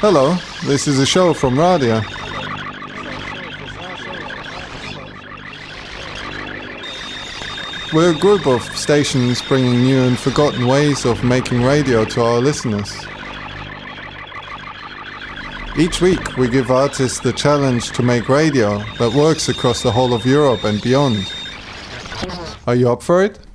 Hello, this is a show from Radio. We're a group of stations bringing new and forgotten ways of making radio to our listeners. Each week we give artists the challenge to make radio that works across the whole of Europe and beyond. Are you up for it?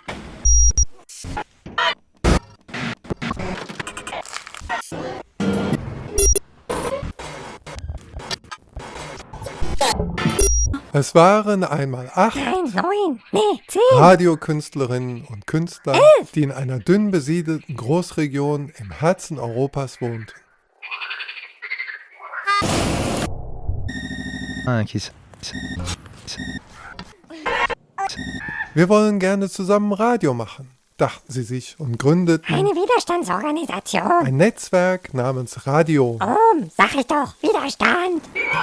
Es waren einmal 8 10 Radiokünstlerinnen und Künstler, die in einer dünn besiedelten Großregion im Herzen Europas wohnten. Wir wollen gerne zusammen Radio machen, dachten sie sich und gründeten eine Widerstandsorganisation. ein Netzwerk namens Radio. Sag ich doch, Widerstand.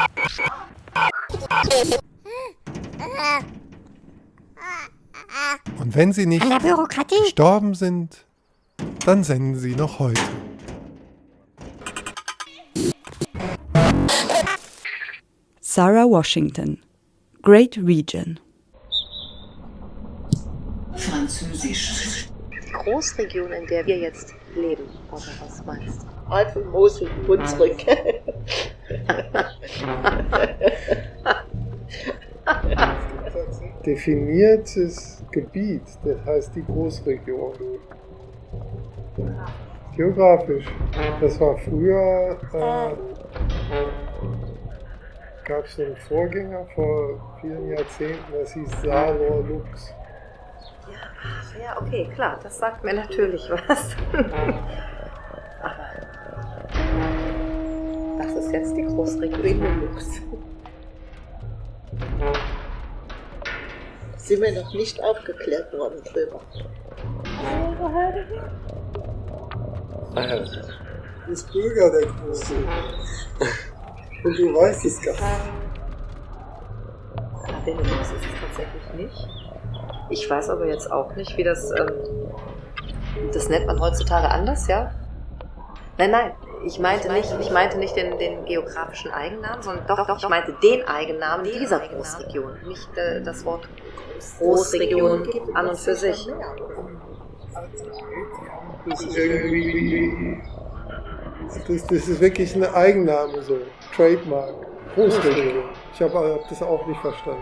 Und wenn sie nicht An der Bürokratie. gestorben sind, dann senden sie noch heute. Sarah Washington, Great Region. Französisch. Die Großregion, in der wir jetzt leben, oder was meinst du? Eifel, Mosel, Hunsrück. Definiertes Gebiet, das heißt die Großregion. Geografisch. Das war früher, gab es einen Vorgänger vor vielen Jahrzehnten, das hieß Salor Lux. Ja, okay, klar, das sagt mir natürlich was. Aber das ist jetzt die Großregion Lux. Sind wir noch nicht aufgeklärt worden drüber. Du bist Bürger der Große. Und du weißt es gar nicht. Benelux ist es tatsächlich nicht. Ich weiß aber jetzt auch nicht, wie das nennt man heutzutage anders, ja? Nein, ich meinte nicht den geografischen Eigennamen, sondern doch, ich meinte den Eigennamen dieser Großregion, nicht das Wort Großregion an und für sich. Das ist wirklich ein Eigenname, so Trademark, Großregion. Ich habe das auch nicht verstanden.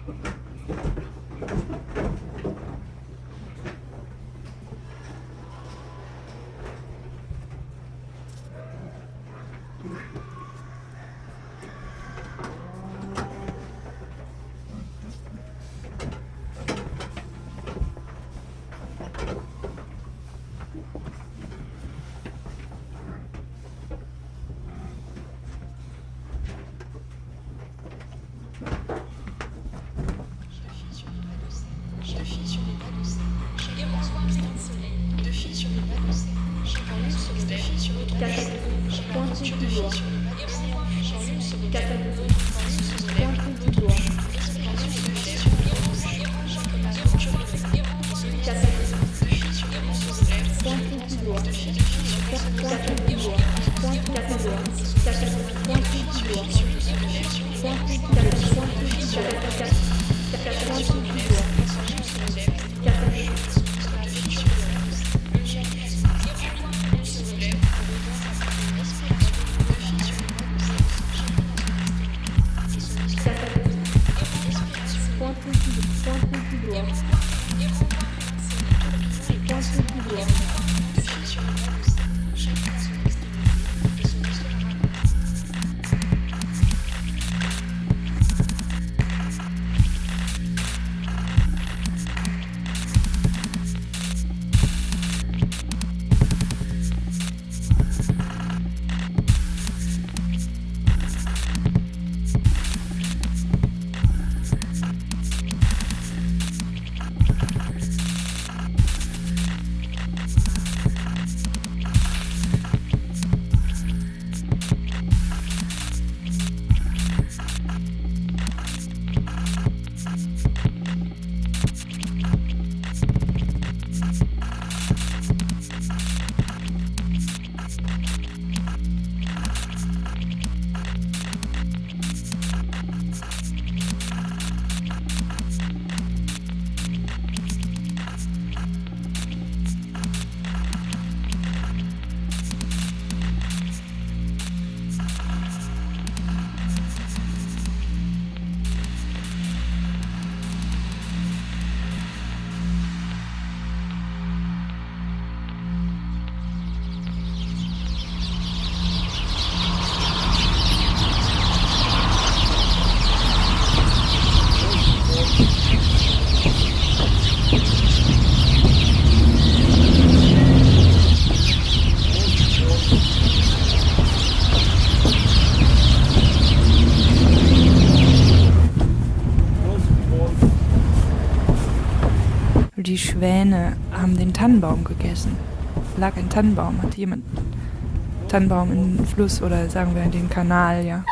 Die Schwäne haben den Tannenbaum gegessen. Lag ein Tannenbaum, hat jemand Tannenbaum in den Fluss oder sagen wir in den Kanal, ja.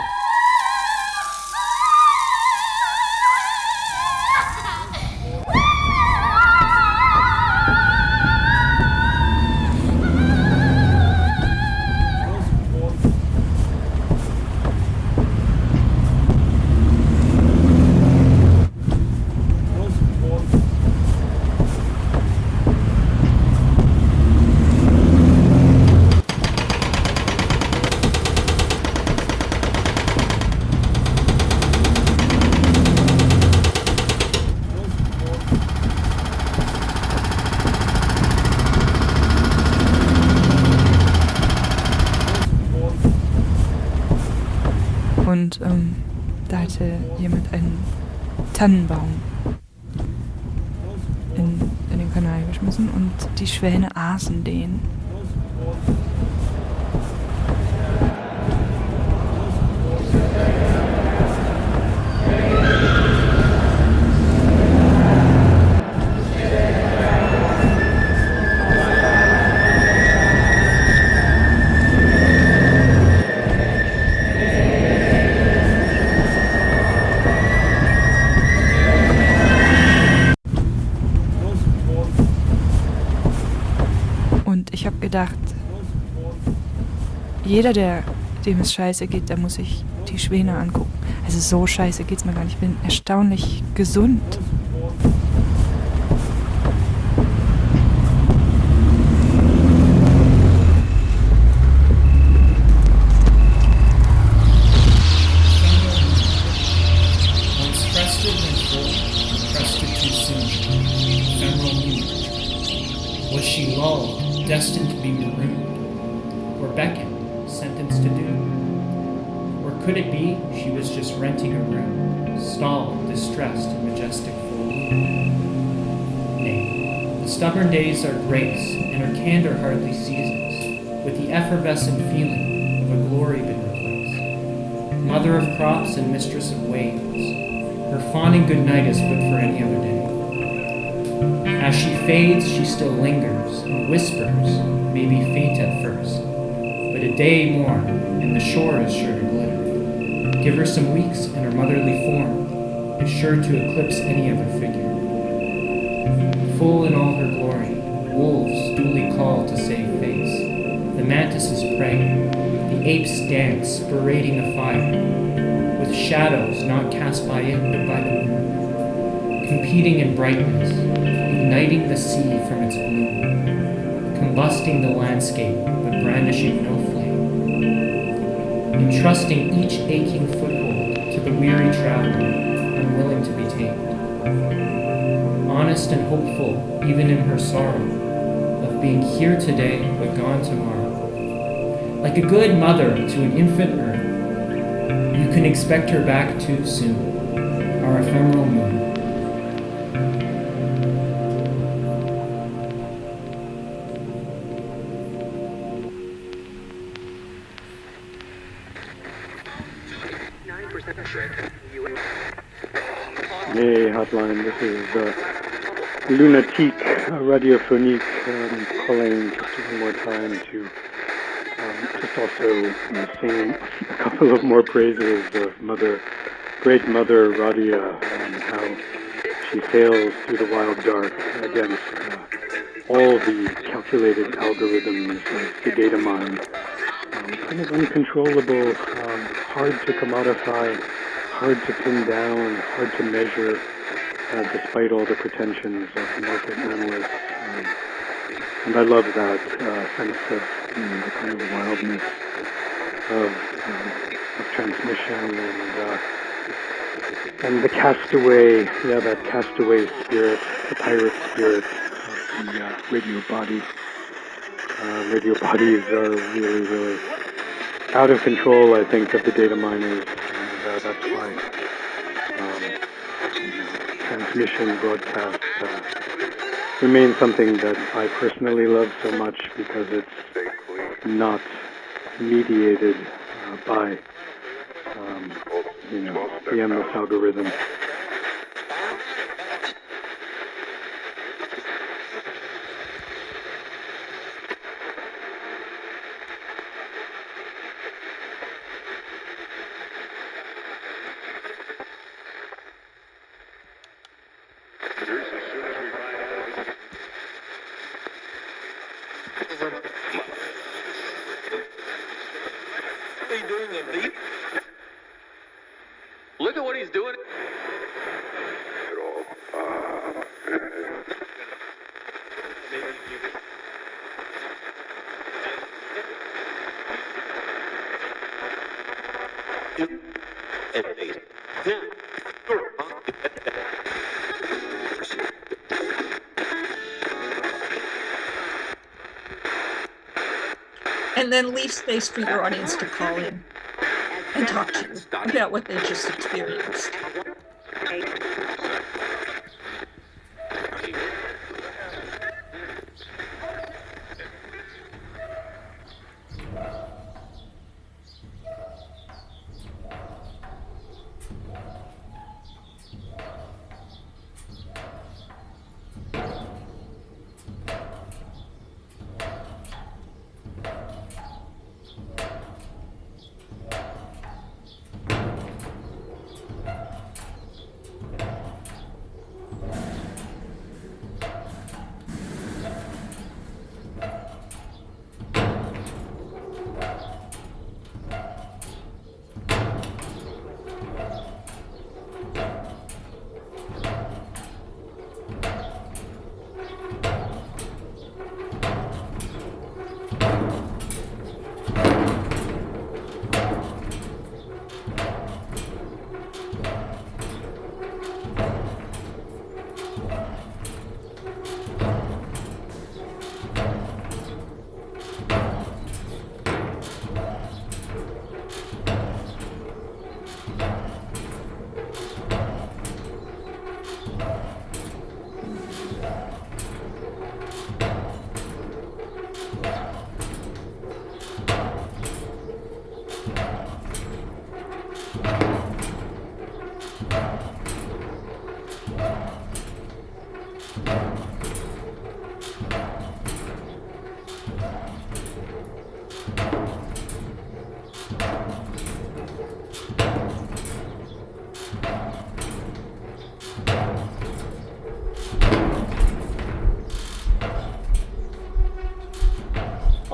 Und da hatte jemand einen Tannenbaum in den Kanal geschmissen und die Schwäne aßen den. Und ich habe gedacht, jeder, dem es scheiße geht, der muss sich die Schwäne angucken. Also so scheiße geht's mir gar nicht. Ich bin erstaunlich gesund. Once crested and full, destined to be marooned, or beckoned, sentenced to doom? Or could it be she was just renting a room, stalled, distressed, in majestic full bloom? Nay, the stubborn days are grace, and her candor hardly seasons, with the effervescent feeling of a glory been replaced. Mother of crops and mistress of waves, her fawning good night is but for any other day. As she fades, she still lingers, and whispers, maybe faint at first, but a day more, and the shore is sure to glitter. Give her some weeks, and her motherly form is sure to eclipse any other figure. Full in all her glory, wolves duly call to save face. The mantises pray, the apes dance, berating the fire, with shadows not cast by it but by the moon, competing in brightness, igniting the sea from its gloom, combusting the landscape but brandishing no flame, entrusting each aching foothold to the weary traveler, unwilling to be tamed, honest and hopeful even in her sorrow, of being here today but gone tomorrow. Like a good mother to an infant earth, you can expect her back too soon, our ephemeral moon. Hey, Hotline, this is Lunatique Radiophonique calling just one more time to just also sing a couple of more praises of great Mother Radia, and how she sails through the wild dark against all the calculated algorithms of the data mine. Kind of uncontrollable, hard to commodify, hard to pin down, hard to measure, despite all the pretensions of market analysts. And I love that sense of the kind of wildness of transmission and the castaway, that castaway spirit, the pirate spirit of the radio body. Radio bodies are really, really out of control, I think, of the data miners, and that's why transmission broadcast remains something that I personally love so much, because it's not mediated by the endless algorithm. Look at what he's doing. And then leave space for your audience to call in and talk to you about what they just experienced.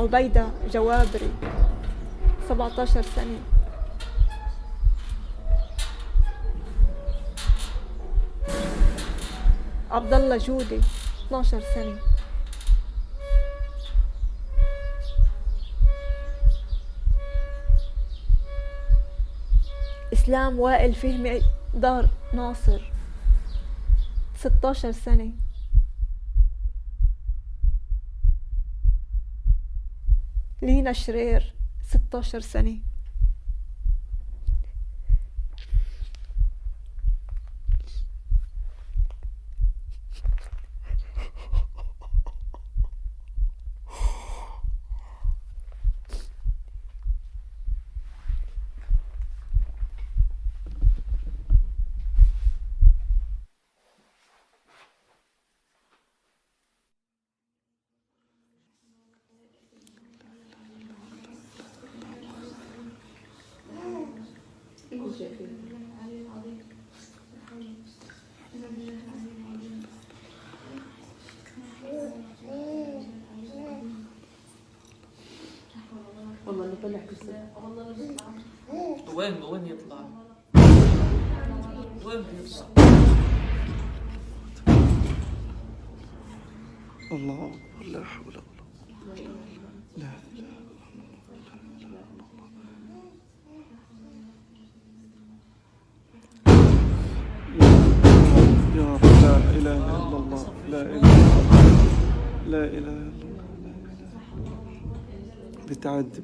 عبيدة جوابري 17 سنة. عبد الله جودي 12 سنة. إسلام وائل فهمي دار ناصر 16 سنة. لينا شرير 16 سنة. والله اللي طلع كسر. وين يطلع؟ وين بيطلع؟ الله أكبر لا حول ولا قوة لا إله يا رب لا إله إلا الله لا إله إلا الله لا إله إلا الله بتعدي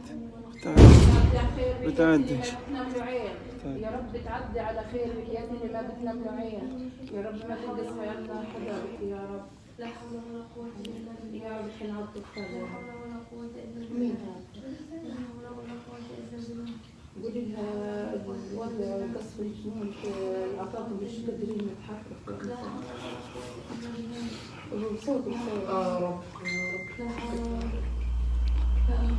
يا رب بتعدي على خير بحياتي اللي ما بتنام له عين. يا رب ما تلبس في عنا حدا يا رب. لا حول ولا قوة إلا بالله. يا رب الحين عبد الخالق. لا حول ولا قوة إلا بالله. مين هذا؟ لا حول ولا قوة إلا بالله. قولي لها الوضع قصف الجنون العطاطم مش قادرين نتحرك. لا حول ولا قوة إلا بالله. صوت يا رب لا حول ولا قوة.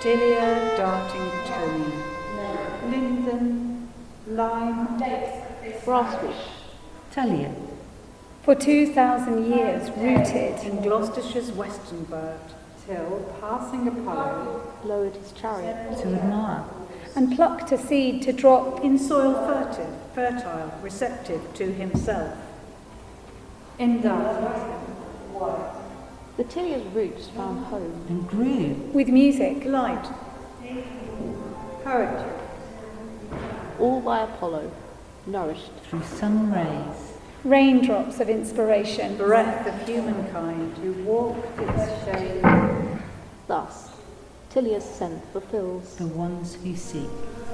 Tilia darting Tony, Linden, Lime, Grassfish. Talia. For 2,000 years, rooted in Gloucestershire's western burt, till, passing Apollo, lowered his chariot to admire, and plucked a seed to drop in soil fertile, receptive to himself. In darkness, the Tilia's roots found home and grew with music, light, poetry, all by Apollo, nourished through sun rays, raindrops of inspiration, breath of humankind who walked its shade. Thus, Tilia's scent fulfills the ones who seek.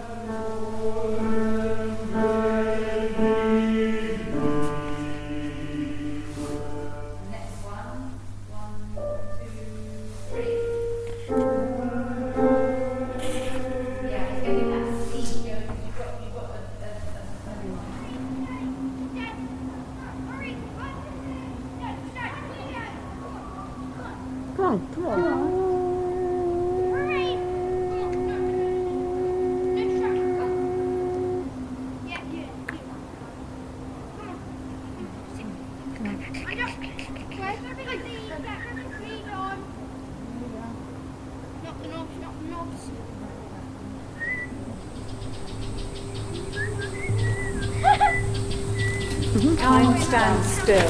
Time stands still.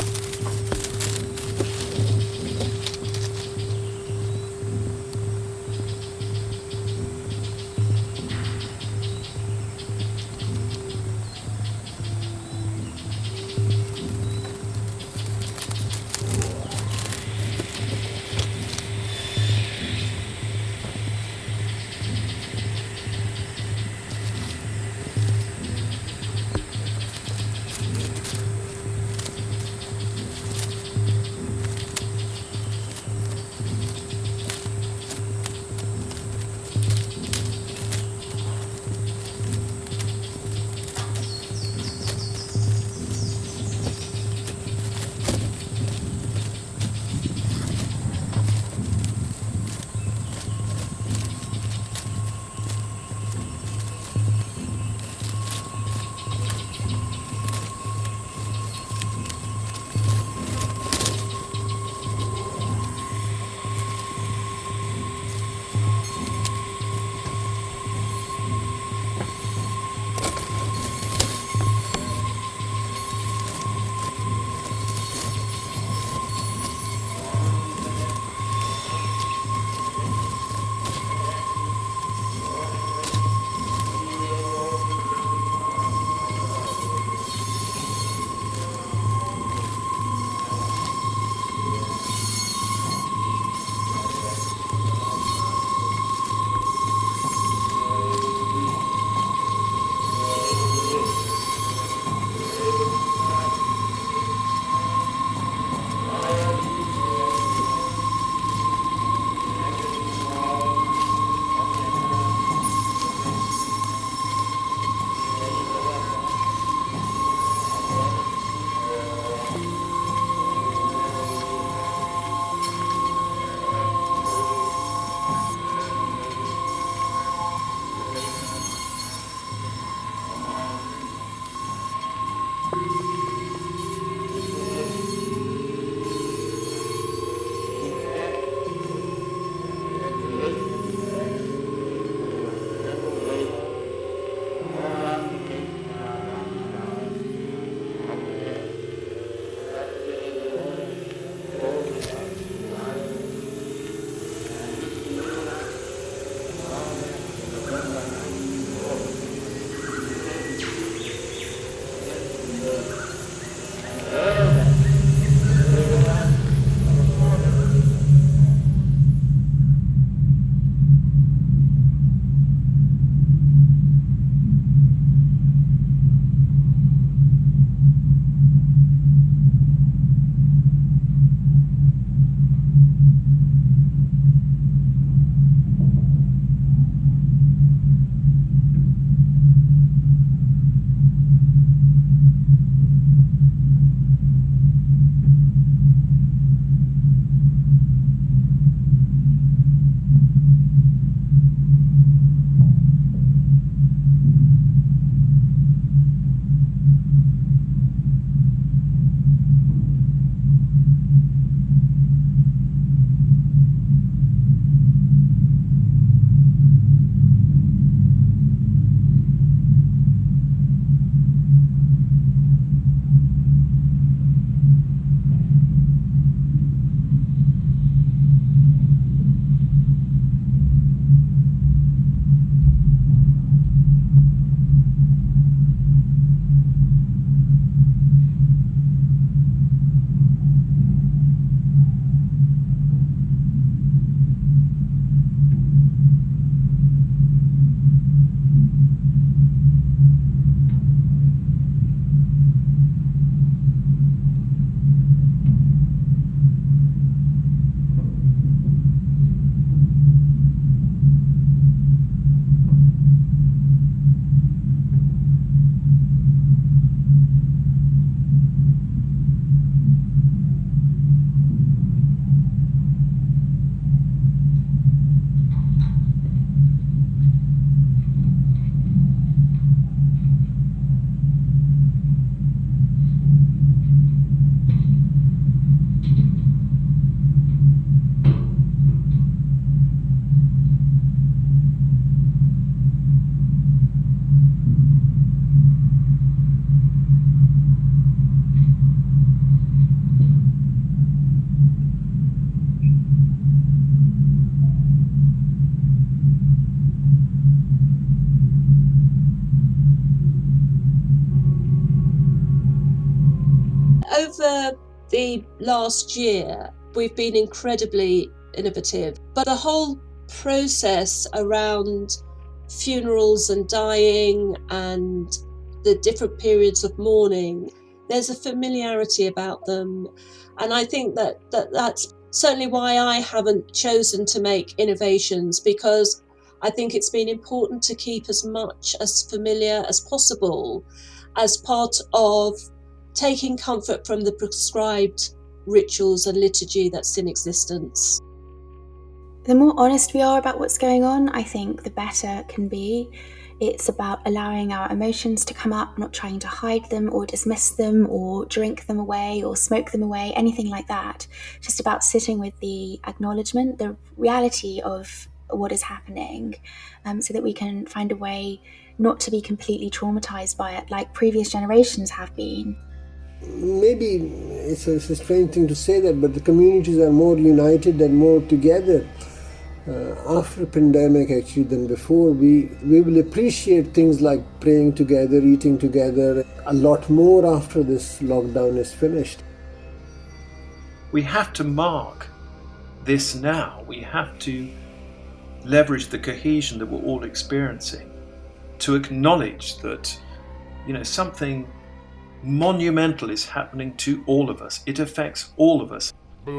over the last year, we've been incredibly innovative, but the whole process around funerals and dying and the different periods of mourning, there's a familiarity about them. And I think that's certainly why I haven't chosen to make innovations, because I think it's been important to keep as much as familiar as possible as part of taking comfort from the prescribed rituals and liturgy that's in existence. The more honest we are about what's going on, I think the better it can be. It's about allowing our emotions to come up, not trying to hide them or dismiss them or drink them away or smoke them away, anything like that. Just about sitting with the acknowledgement, the reality of what is happening, so that we can find a way not to be completely traumatized by it like previous generations have been. Maybe it's a strange thing to say that, but the communities are more united and more together after the pandemic actually than before. We will appreciate things like praying together, eating together a lot more after this lockdown is finished. We have to mark this now. We have to leverage the cohesion that we're all experiencing to acknowledge that, something monumental is happening to all of us. It affects all of us.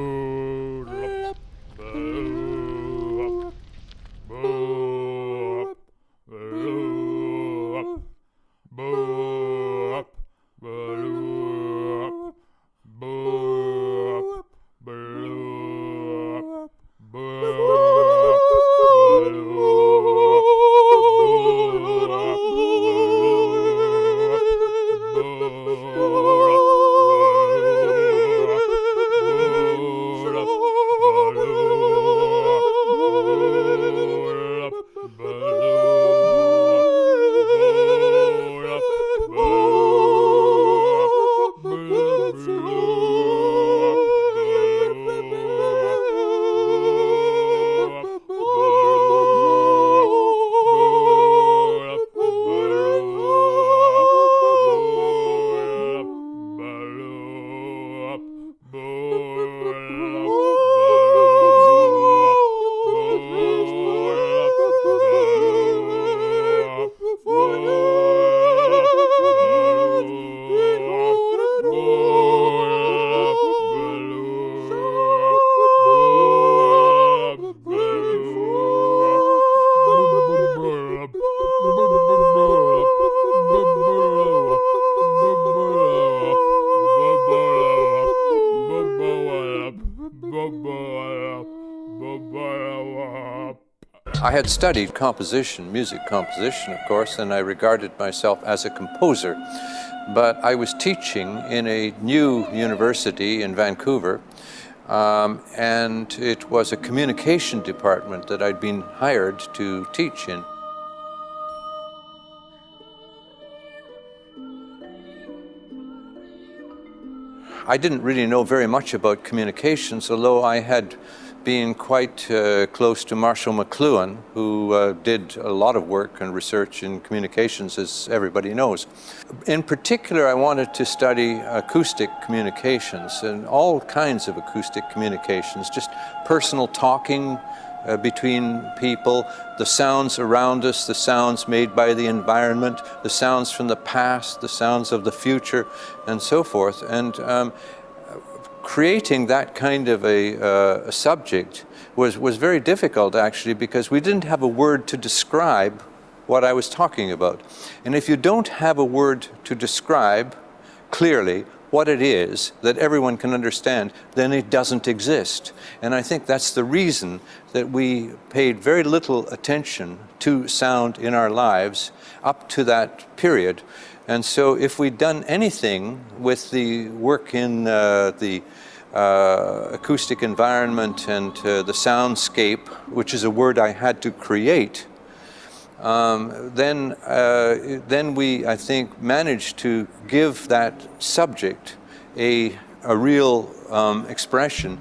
I had studied composition, music composition, of course, and I regarded myself as a composer. But I was teaching in a new university in Vancouver, and it was a communication department that I'd been hired to teach in. I didn't really know very much about communications, although I had been quite close to Marshall McLuhan, who did a lot of work and research in communications, as everybody knows. In particular, I wanted to study acoustic communications and all kinds of acoustic communications, just personal talking between people, the sounds around us, the sounds made by the environment, the sounds from the past, the sounds of the future, and so forth. And creating that kind of a subject was very difficult, actually, because we didn't have a word to describe what I was talking about. And if you don't have a word to describe clearly what it is that everyone can understand, then it doesn't exist. And I think that's the reason that we paid very little attention to sound in our lives up to that period. And so if we'd done anything with the work in the acoustic environment and the soundscape, which is a word I had to create, then we, I think, managed to give that subject a real expression.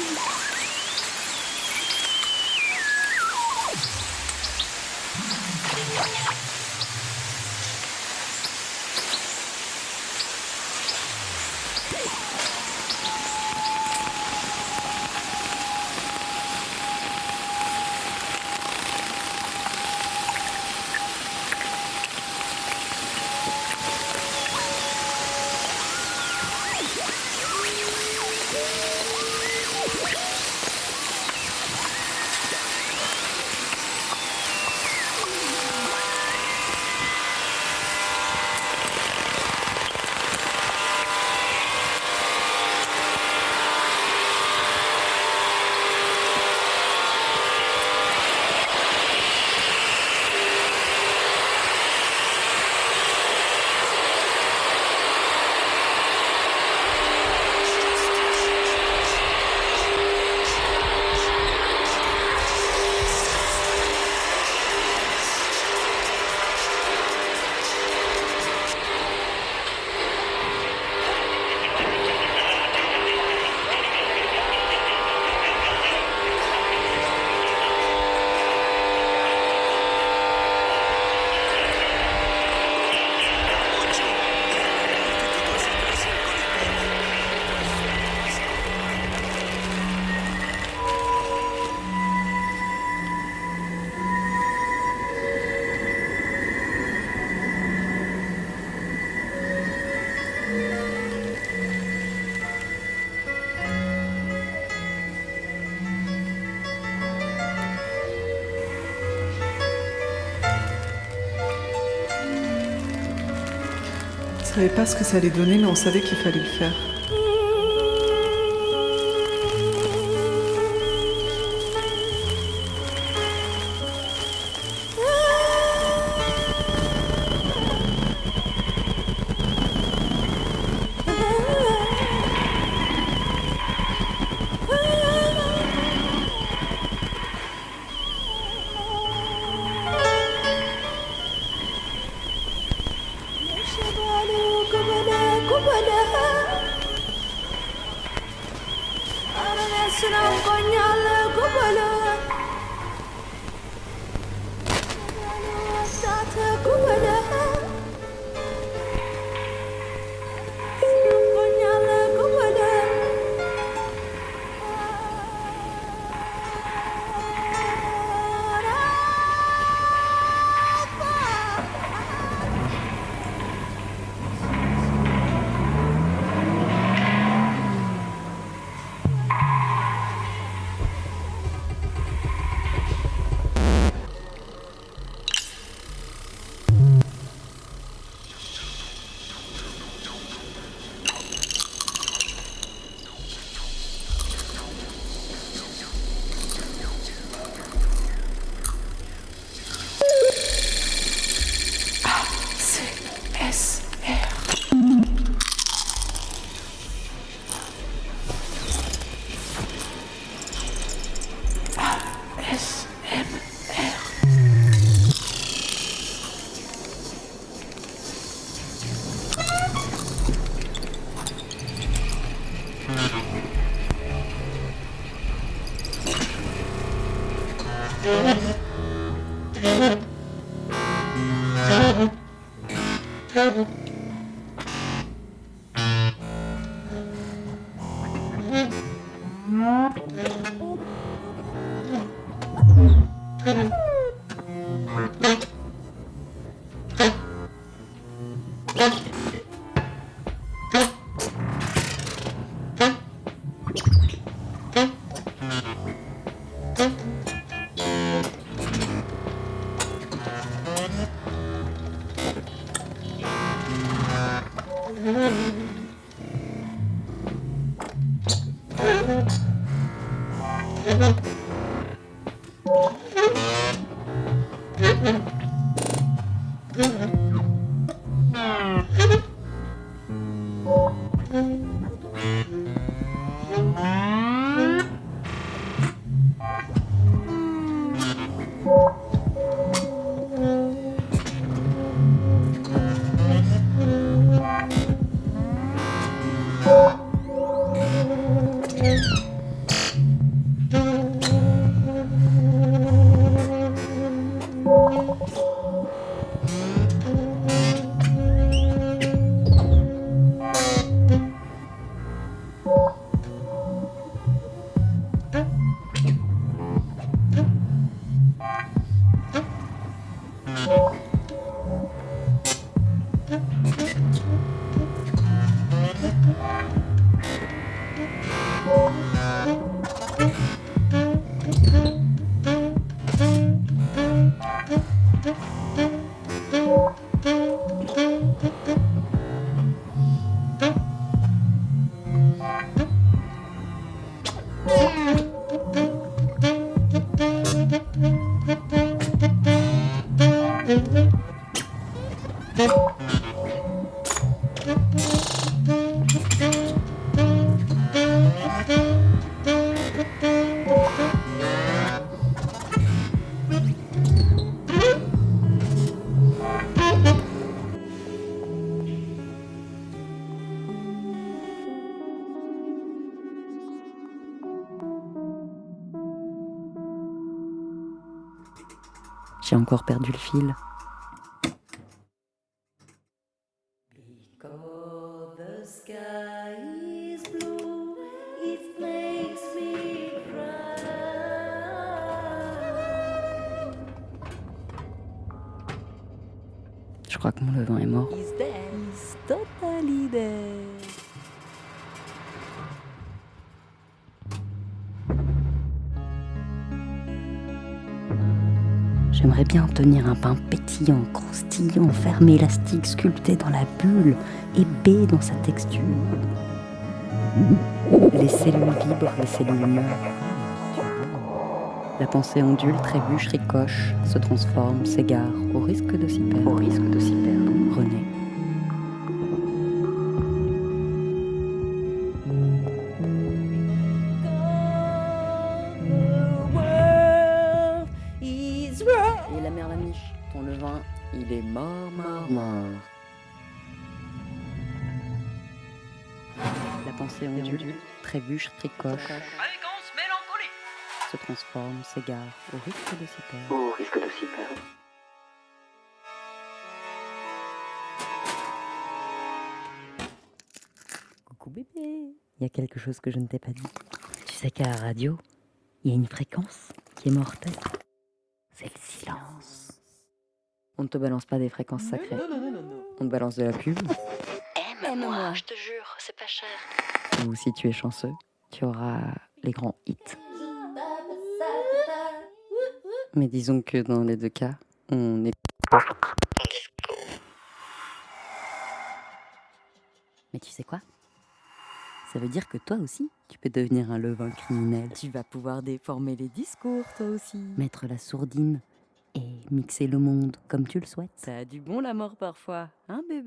On savait pas ce que ça allait donner, mais on savait qu'il fallait le faire. J'ai encore perdu le fil. Je crois que mon levain est mort. He's dead. He's totally dead. J'aimerais bien obtenir un pain pétillant, croustillant, fermé, élastique, sculpté dans la bulle, épais dans sa texture. Les cellules vibrent, les cellules meurent. La pensée ondule, trébuche, ricoche, se transforme, s'égare, au risque de s'y perdre. Au risque de s'y perdre. René. Et la mère Lamiche, ton levain, il est mort. La pensée ondule, trébuche, ricoche. Se transforme, s'égare, au risque de s'y perdre. Au risque de s'y perdre. Coucou bébé, il y a quelque chose que je ne t'ai pas dit. Tu sais qu'à la radio, il y a une fréquence qui est mortelle. C'est le silence. On ne te balance pas des fréquences sacrées. On te balance de la pub. Aime-moi, je te jure, c'est pas cher. Ou si tu es chanceux, tu auras les grands hits. Mais disons que dans les deux cas, on est... Mais tu sais quoi ? Ça veut dire que toi aussi, tu peux devenir un levain criminel. Tu vas pouvoir déformer les discours, toi aussi. Mettre la sourdine et mixer le monde comme tu le souhaites. Ça a du bon la mort parfois, hein bébé ?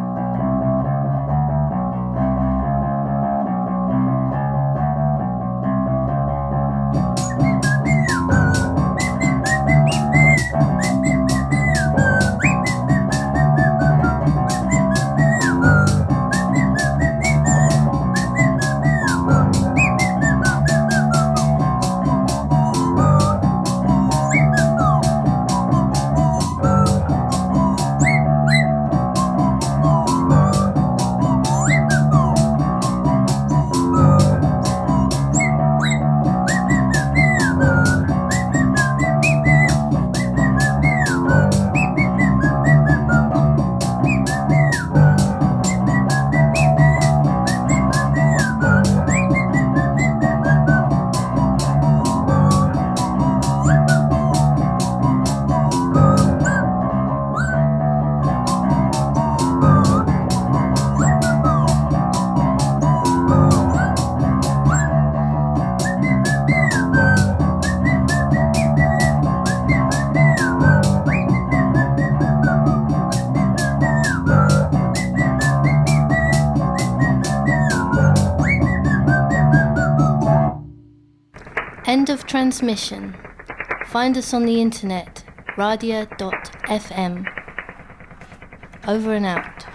End of transmission. Find us on the internet, radia.fm. Over and out.